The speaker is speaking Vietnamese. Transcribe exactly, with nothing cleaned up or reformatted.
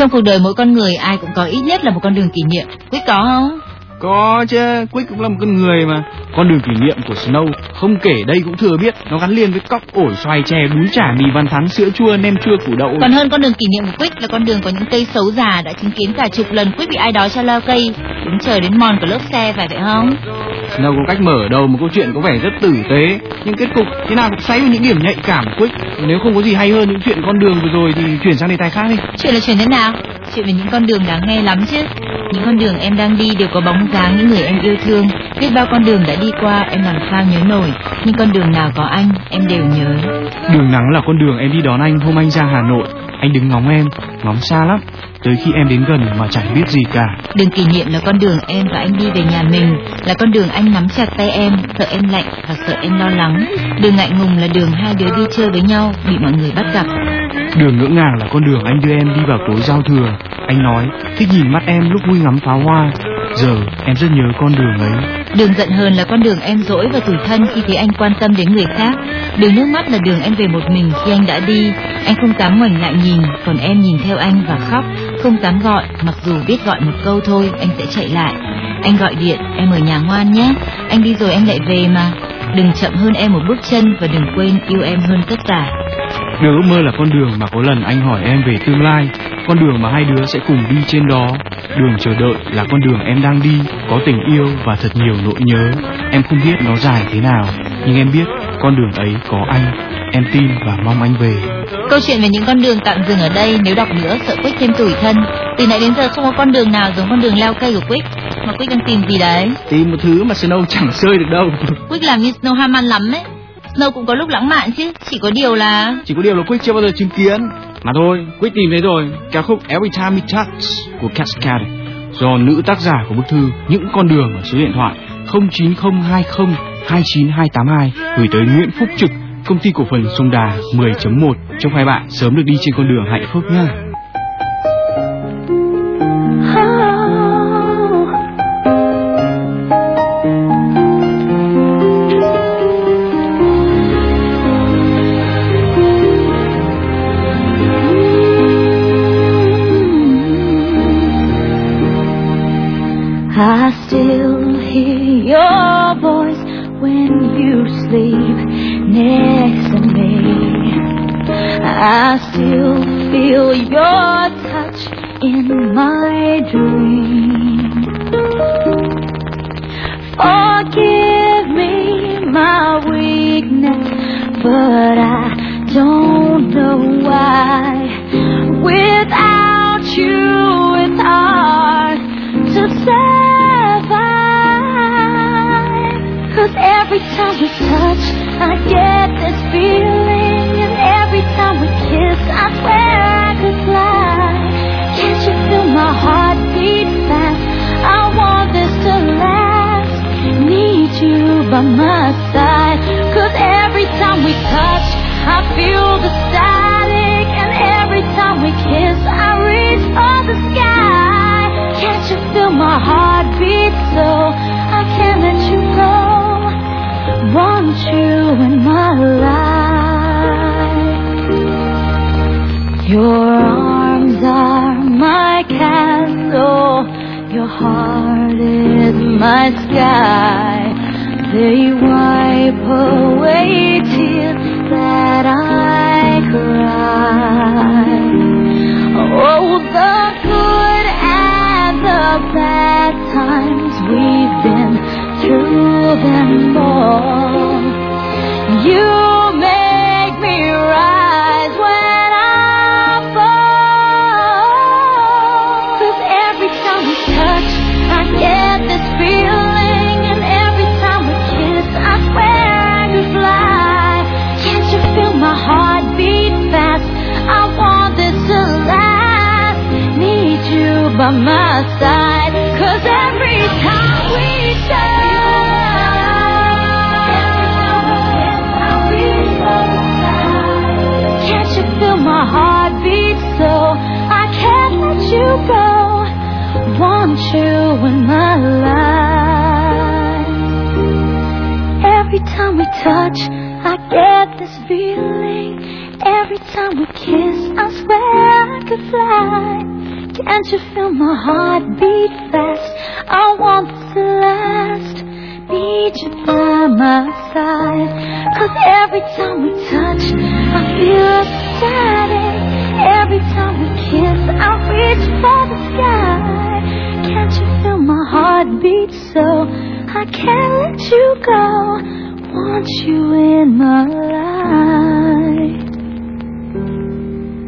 Trong cuộc đời mỗi con người ai cũng có ít nhất là một con đường kỷ niệm. Quyết có không? Có chứ, Quick cũng là một con người mà. Con đường kỷ niệm của Snow không kể đây cũng thừa biết, nó gắn liền với cóc, ổi, xoài, chè, bún chả, mì Văn Thắng, sữa chua, nem chua, củ đậu. Còn hơn con đường kỷ niệm của Quick là con đường có những cây xấu già đã chứng kiến cả chục lần Quick bị ai đó cho leo cây, đứng chờ đến mòn cả lớp xe, phải vậy không? Snow có cách mở đầu một câu chuyện có vẻ rất tử tế, nhưng kết cục thế nào cũng xoáy vào những điểm nhạy cảm của Quick. Nếu không có gì hay hơn những chuyện con đường vừa rồi thì chuyển sang đề tài khác đi. Chuyện là chuyện thế nào? Chuyện về những con đường đáng nghe lắm chứ. Những con đường em đang đi đều có bóng dáng những người em yêu thương. Biết bao con đường đã đi qua em làm sao nhớ nổi, nhưng con đường nào có anh em đều nhớ. Đường nắng là con đường em đi đón anh hôm anh ra Hà Nội. Anh đứng ngóng em, ngóng xa lắm, tới khi em đến gần mà chẳng biết gì cả. Đường kỷ niệm là con đường em và anh đi về nhà mình, là con đường anh nắm chặt tay em, sợ em lạnh và sợ em lo lắng. Đường ngại ngùng là đường hai đứa đi chơi với nhau bị mọi người bắt gặp. Đường ngỡ ngàng là con đường anh đưa em đi vào tối giao thừa. Anh nói thích nhìn mắt em lúc vui ngắm pháo hoa. Giờ em rất nhớ con đường ấy. Đường giận hờn là con đường em dỗi và tủi thân khi thấy anh quan tâm đến người khác. Đường nước mắt là đường em về một mình khi anh đã đi. Anh không dám ngoảnh lại nhìn, còn em nhìn theo anh và khóc, không dám gọi, mặc dù biết gọi một câu thôi anh sẽ chạy lại. Anh gọi điện, em ở nhà ngoan nhé, anh đi rồi anh lại về mà. Đừng chậm hơn em một bước chân và đừng quên yêu em hơn tất cả. Đường ước mơ là con đường mà có lần anh hỏi em về tương lai, con đường mà hai đứa sẽ cùng đi trên đó. Đường chờ đợi là con đường em đang đi, có tình yêu và thật nhiều nỗi nhớ. Em không biết nó dài thế nào, nhưng em biết con đường ấy có anh. Em tin và mong anh về. Câu chuyện về những con đường tạm dừng ở đây, nếu đọc nữa sợ Quick thêm tủi thân. Từ nãy đến giờ không có con đường nào giống con đường leo cây của Quick. Mà Quick đang tìm gì đấy? Tìm một thứ mà Snow chẳng sơi được đâu. Quick làm như Snow ham ăn lắm ấy. Snow cũng có lúc lãng mạn chứ, chỉ có điều là Chỉ có điều là Quick chưa bao giờ chứng kiến. Mà thôi, Quick tìm thấy rồi, ca khúc Every Time We Touch của Cascade, do nữ tác giả của bức thư Những Con Đường ở số điện thoại không chín không hai không hai chín hai tám hai gửi tới Nguyễn Phúc Trực, công ty cổ phần Sông Đà mười chấm một. Chúc hai bạn sớm được đi trên con đường hạnh phúc nha. I still hear your voice when you sleep next to me. I still feel your touch in my dream. Forgive me my weakness, but I don't know why. Without you it's hard to say. Cause every time we touch, I get this feeling. And every time we kiss, I swear I could fly. Can't you feel my heart beat fast? I want this to last. Need you by my side. Cause every time we touch, I feel the static. And every time we kiss, I reach for the sky. Can't you feel my heart beat so I can't let you go? Want you in my life. Your arms are my castle. Your heart is my sky. They wipe away tears that I cry. Oh, the good and the bad times we've been through them all. You make me rise when I fall. Cause every time we touch, I get this feeling. And every time we kiss, I swear I could fly. Can't you feel my heart beat fast? I want this to last. Need you by my side. Cause every time we touch, my heart beats so I can't let you go. Want you in my life. Every time we touch, I get this feeling. Every time we kiss, I swear I could fly. Can't you feel my heart beat fast? I want this to last. Need you by my side. Cause every time we touch, I feel ecstatic. Every time we kiss, I reach for the sky. Can't you feel my heart beat so I can't let you go? Want you in my life.